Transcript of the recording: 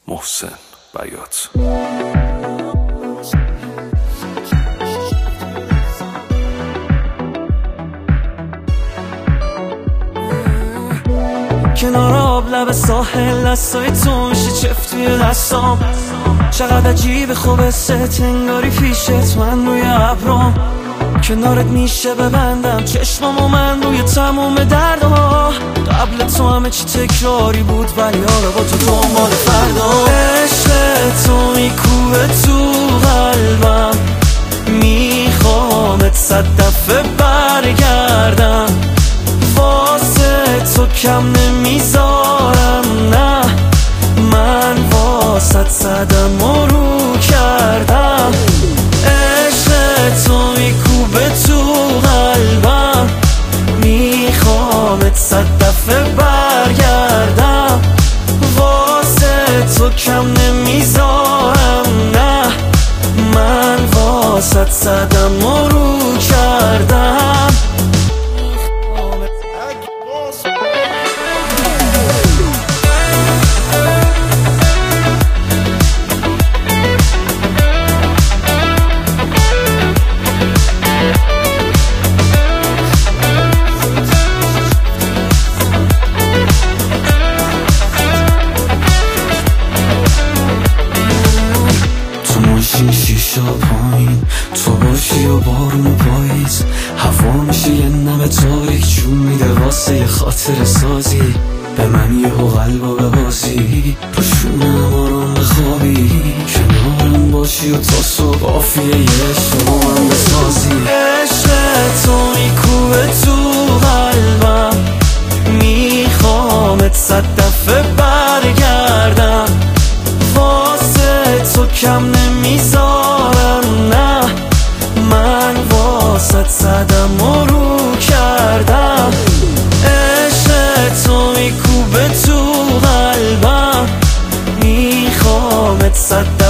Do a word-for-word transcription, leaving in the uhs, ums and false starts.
محسن بیات. کنار آب لب ساحل دستای تو میشه چفت توی دستام، چقدر عجیب خوبه ست انگاری پیشت من روی ابرام، کنارت میشه ببندم چشمامو من روی تموم دردها، قبل تو همه چی تکراری بود ولی آره با تو دنبال فردا، عشق تو میکوبه تو قلبم، میخوامت صد دفعه برگردم، واسه تو کم نمیذارم نه، من واسه صدم و رو کردم، عشق تو میکوبه تو قلبم، میخوامت صد دفعه برگردم، واسه تو کم نمیذارم نه، من واسه صدم و رو کردم. شیشا پایین تو باشی و بارون پاییز، هوا میشه یه نم تاریک چون میده واسه یه خاطر سازی، به من یه قلبا به بازی پشونم آرام بخوابی، کنارم باشی و تا صبح آفیه یه شما من بسازی، عشق تو میکوبه تو قلبم، میخوامت صد دفعه برگردم، واسه تو کم نمیذارم نه، من واسه صدم و رو کردم، عشق تو میکوبه تو قلبم، میخوامت صد